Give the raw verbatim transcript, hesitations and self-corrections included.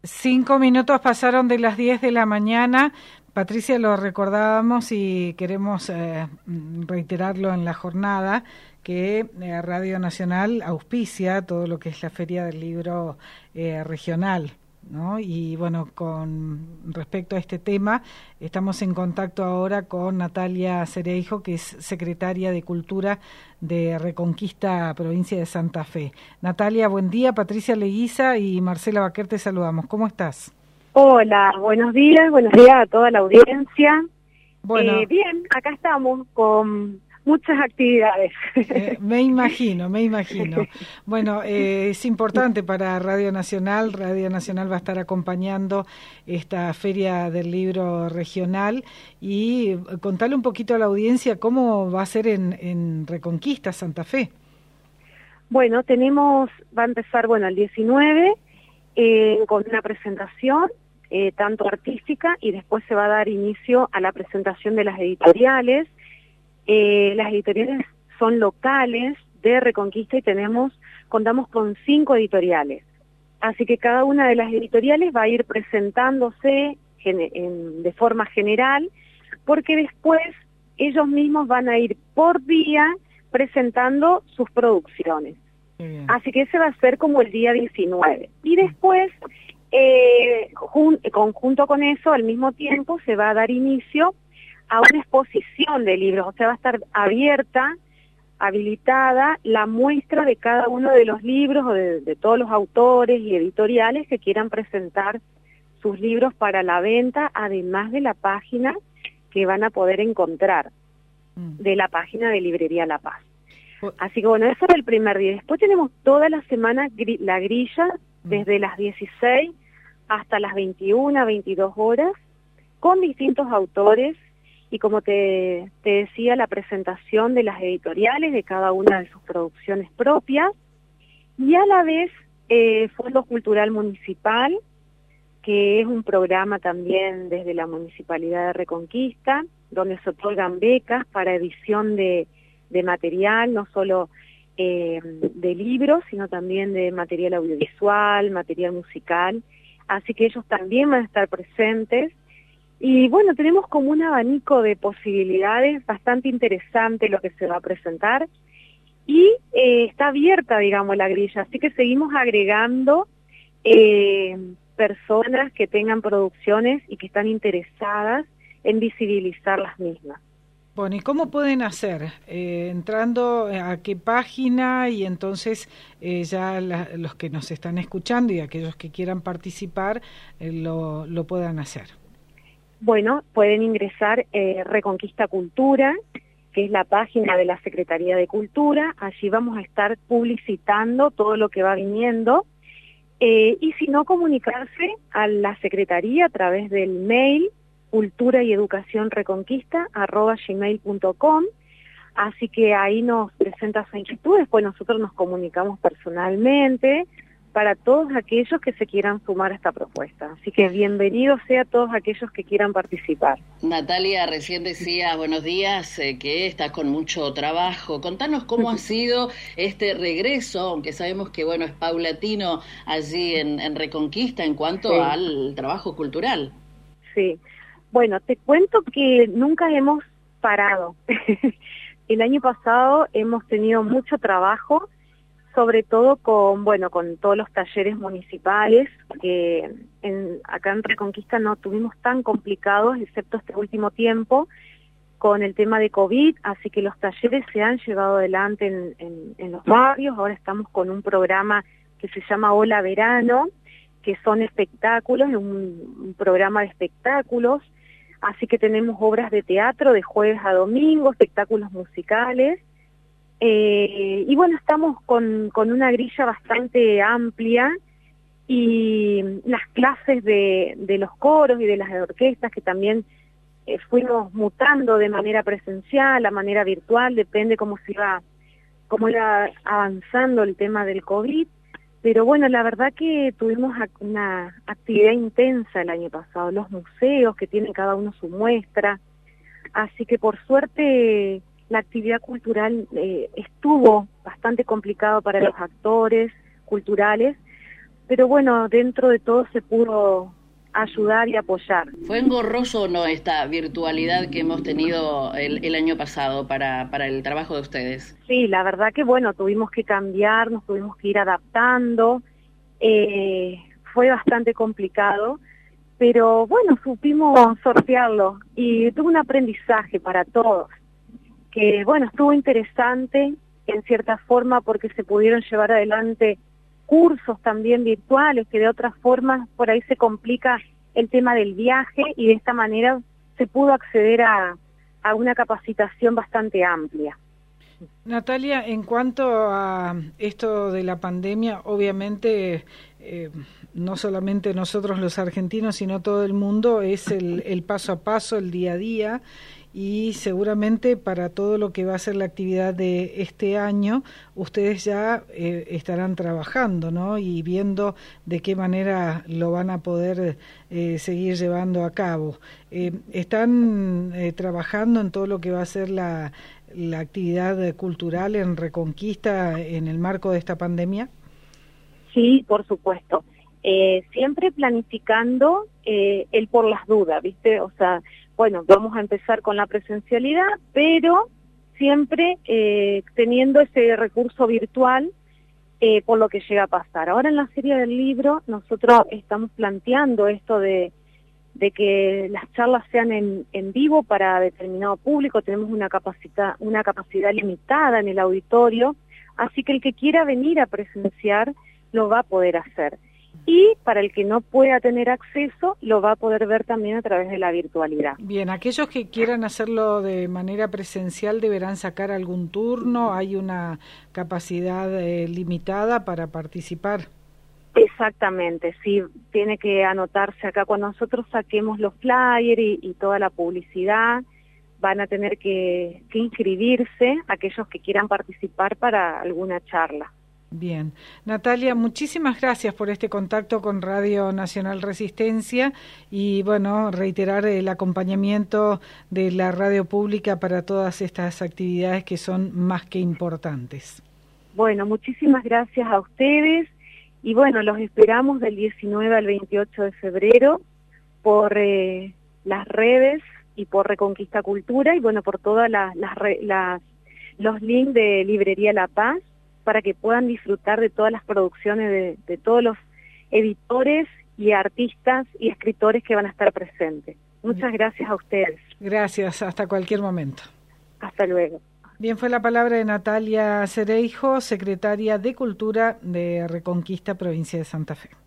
Cinco minutos pasaron de las diez de la mañana. Patricia, lo recordábamos y queremos eh, reiterarlo en la jornada, que eh, Radio Nacional auspicia todo lo que es la Feria del Libro eh, Regional, ¿no? Y bueno, con respecto a este tema, estamos en contacto ahora con Natalia Cereijo, que es secretaria de Cultura de Reconquista, provincia de Santa Fe. Natalia, buen día. Patricia Leguiza y Marcela Baquer te saludamos. ¿Cómo estás? Hola, buenos días, buenos días a toda la audiencia. Bueno, eh, bien, acá estamos con muchas actividades. Eh, me imagino, me imagino. Bueno, eh, es importante para Radio Nacional. Radio Nacional va a estar acompañando esta Feria del Libro Regional y contale un poquito a la audiencia cómo va a ser en, en Reconquista, Santa Fe. Bueno, tenemos, va a empezar, bueno, el diecinueve eh, con una presentación eh, tanto artística y después se va a dar inicio a la presentación de las editoriales. Eh, las editoriales son locales de Reconquista y tenemos, contamos con cinco editoriales. Así que cada una de las editoriales va a ir presentándose en, en, de forma general, porque después ellos mismos van a ir por día presentando sus producciones. Bien. Así que ese va a ser como el día diecinueve. Y después, eh, jun, conjunto con eso, al mismo tiempo se va a dar inicio a una exposición de libros, o sea, va a estar abierta, habilitada la muestra de cada uno de los libros o de, de todos los autores y editoriales que quieran presentar sus libros para la venta, además de la página que van a poder encontrar, de la página de Librería La Paz. Así que bueno, eso es el primer día. Después tenemos toda la semana gri la grilla, desde las dieciséis hasta las veintiuna, veintidós horas, con distintos autores. Y como te, te decía, la presentación de las editoriales, de cada una de sus producciones propias, y a la vez eh, Fondo Cultural Municipal, que es un programa también desde la Municipalidad de Reconquista, donde se otorgan becas para edición de, de material, no solo eh, de libros, sino también de material audiovisual, material musical, así que ellos también van a estar presentes. Y bueno, tenemos como un abanico de posibilidades bastante interesante lo que se va a presentar y eh, está abierta, digamos, la grilla, así que seguimos agregando eh, personas que tengan producciones y que están interesadas en visibilizar las mismas. Bueno, ¿y cómo pueden hacer? Eh, entrando a qué página y entonces eh, ya la, los que nos están escuchando y aquellos que quieran participar eh, lo, lo puedan hacer. Bueno, pueden ingresar eh, Reconquista Cultura, que es la página de la Secretaría de Cultura. Allí vamos a estar publicitando todo lo que va viniendo. Eh, y si no, comunicarse a la Secretaría a través del mail cultura y educación reconquista arroba gmail punto com. Así que ahí nos presenta su inquietud, después nosotros nos comunicamos personalmente para todos aquellos que se quieran sumar a esta propuesta. Así que bienvenidos sea a todos aquellos que quieran participar. Natalia, recién decía, buenos días, eh, que estás con mucho trabajo. Contanos cómo ha sido este regreso, aunque sabemos que bueno es paulatino allí en, en Reconquista en cuanto sí. al trabajo cultural. Sí, bueno, te cuento que nunca hemos parado. El año pasado hemos tenido mucho trabajo, sobre todo con, bueno, con todos los talleres municipales, que en, acá en Reconquista no tuvimos tan complicados, excepto este último tiempo, con el tema de COVID, así que los talleres se han llevado adelante en, en, en los barrios. Ahora estamos con un programa que se llama Hola Verano, que son espectáculos, un, un programa de espectáculos, así que tenemos obras de teatro de jueves a domingo, espectáculos musicales. Eh, y bueno, estamos con, con una grilla bastante amplia y las clases de, de los coros y de las orquestas que también eh, fuimos mutando de manera presencial, a manera virtual, depende cómo se iba, cómo iba avanzando el tema del COVID. Pero bueno, la verdad que tuvimos una actividad intensa el año pasado, los museos que tienen cada uno su muestra, así que por suerte la actividad cultural eh, estuvo bastante complicado para los actores culturales, pero bueno, dentro de todo se pudo ayudar y apoyar. ¿Fue engorroso o no esta virtualidad que hemos tenido el, el año pasado para, para el trabajo de ustedes? Sí, la verdad que bueno, tuvimos que cambiar, nos tuvimos que ir adaptando, eh, fue bastante complicado, pero bueno, supimos sortearlo y tuvo un aprendizaje para todos, que bueno, estuvo interesante en cierta forma porque se pudieron llevar adelante cursos también virtuales, que de otras formas por ahí se complica el tema del viaje y de esta manera se pudo acceder a, a una capacitación bastante amplia. Natalia, en cuanto a esto de la pandemia, obviamente eh, no solamente nosotros los argentinos, sino todo el mundo, es el, el paso a paso, el día a día, y seguramente para todo lo que va a ser la actividad de este año, ustedes ya eh, estarán trabajando, ¿no? Y viendo de qué manera lo van a poder eh, seguir llevando a cabo. Eh, ¿Están eh, trabajando en todo lo que va a ser la, la actividad cultural en Reconquista en el marco de esta pandemia? Sí, por supuesto. Eh, siempre planificando eh, el por las dudas, ¿viste? O sea, bueno, vamos a empezar con la presencialidad, pero siempre eh, teniendo ese recurso virtual eh, por lo que llega a pasar. Ahora en la Feria del Libro nosotros estamos planteando esto de, de que las charlas sean en, en vivo para determinado público, tenemos una capacidad, una capacidad limitada en el auditorio, así que el que quiera venir a presenciar lo va a poder hacer. Y para el que no pueda tener acceso, lo va a poder ver también a través de la virtualidad. Bien, aquellos que quieran hacerlo de manera presencial deberán sacar algún turno, hay una capacidad eh, limitada para participar. Exactamente, sí, tiene que anotarse acá. Cuando nosotros saquemos los flyers y, y toda la publicidad, van a tener que, que inscribirse aquellos que quieran participar para alguna charla. Bien. Natalia, muchísimas gracias por este contacto con Radio Nacional Resistencia y, bueno, reiterar el acompañamiento de la radio pública para todas estas actividades que son más que importantes. Bueno, muchísimas gracias a ustedes y, bueno, los esperamos del diecinueve al veintiocho de febrero por eh, las redes y por Reconquista Cultura y, bueno, por todas las, las, las los links de Librería La Paz, para que puedan disfrutar de todas las producciones de, de todos los editores y artistas y escritores que van a estar presentes. Muchas gracias a ustedes. Gracias, hasta cualquier momento. Hasta luego. Bien, fue la palabra de Natalia Cereijo, secretaria de Cultura de Reconquista, provincia de Santa Fe.